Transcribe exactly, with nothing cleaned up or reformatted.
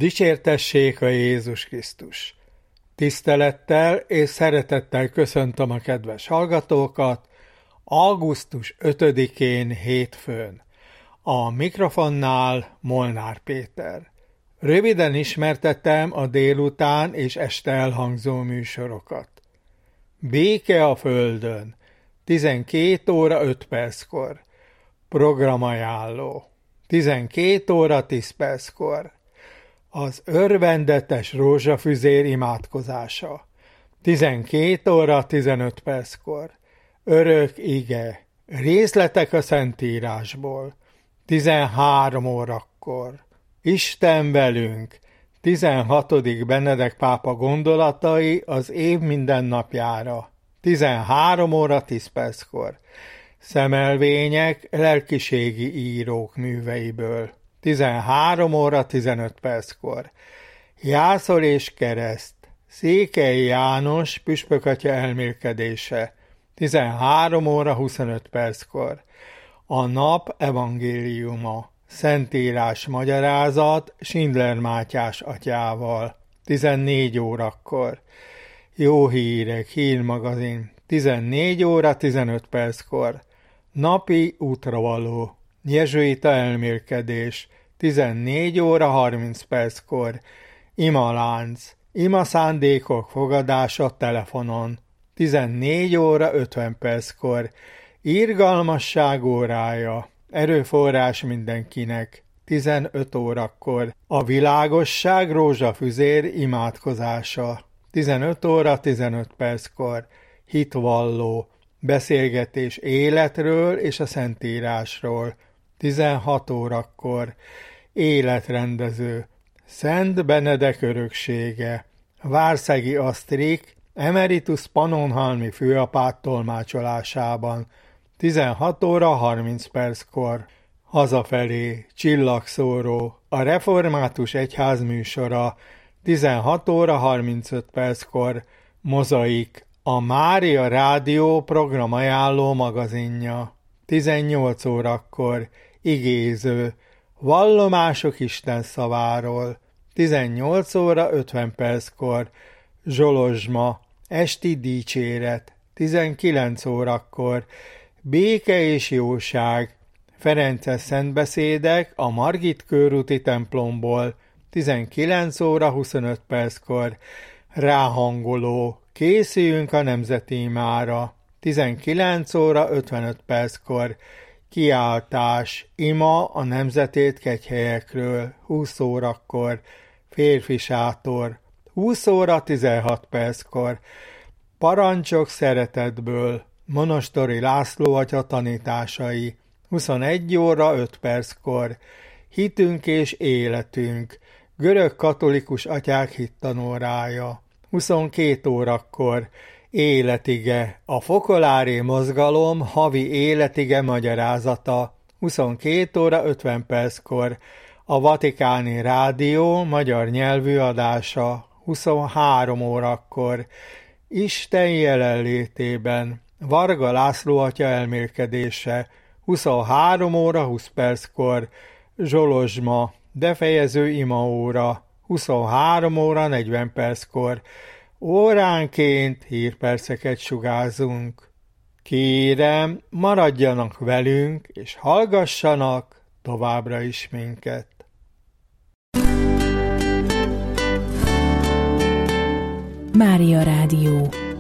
Dicsértessék a Jézus Krisztus! Tisztelettel és szeretettel köszöntöm a kedves hallgatókat augusztus ötödikén hétfőn. A mikrofonnál Molnár Péter. Röviden ismertettem a délután és este elhangzó műsorokat. Béke a földön, tizenkét óra öt perckor. Programajánló, tizenkét óra tíz perckor. Az örvendetes rózsafüzér imádkozása, tizenkét óra tizenöt perckor. Örök ige, részletek a Szentírásból, tizenhárom órakor. Isten velünk, tizenhatodik Benedek pápa gondolatai az év mindennapjára, tizenhárom óra tíz perckor. Szemelvények lelkiségi írók műveiből, tizenhárom óra tizenöt perckor. Jászol és kereszt, Székely János püspökatya elmélkedése, tizenhárom óra huszonöt perckor. A nap evangéliuma, Szentírás magyarázat Schindler Mátyás atyával, tizennégy órakor. Jó hírek, hírmagazin, tizennégy óra tizenöt perckor. Napi útravaló, jezsuita elmélkedés, tizennégy óra harminc perckor. Imalánc, ima szándékok fogadása telefonon, tizennégy óra ötven perckor. Irgalmasság órája, erőforrás mindenkinek, tizenöt órakor. A világosság rózsafüzér imádkozása, tizenöt óra tizenöt perckor. Hitvalló, beszélgetés életről és a Szentírásról, tizenhat órakor. Életrendező, Szent Benedek öröksége, Várszegi Asztrik, emeritus pannonhalmi főapát tolmácsolásában, tizenhat óra harminc perckor. Hazafelé, csillagszóró, a református egyház műsora, tizenhat óra harmincöt perckor. Mozaik, a Mária Rádió programajánló magazinja, tizennyolc órakor. Igéző, vallomások Isten szaváról, tizennyolc óra ötven perckor. Zsolozsma, esti dicséret, tizenkilenc órakor. Béke és jóság, ferences szentbeszédek a Margit körúti templomból, tizenkilenc óra huszonöt perckor. Ráhangoló, készüljünk a nemzeti imára, tizenkilenc óra ötvenöt perckor. Kiáltás, ima a nemzetét kegyhelyekről, húsz órakor. Férfi sátor, húsz óra tizenhat perckor. Parancsok szeretetből, Monostori László atya tanításai, huszonegy óra öt perckor. Hitünk és életünk, görög katolikus atyák hittanórája, huszonkét órakor. Életige, a Fokolári mozgalom havi életige magyarázata, huszonkét óra ötven perckor. A Vatikáni Rádió magyar nyelvű adása, huszonhárom órakor. Isten jelenlétében, Varga László atya elmélkedése, huszonhárom óra húsz perckor. Zsolozsma, befejező imaóra, huszonhárom óra negyven perckor. Óránként hírperceket sugárzunk. Kérem, maradjanak velünk, és hallgassanak továbbra is minket. Mária Rádió.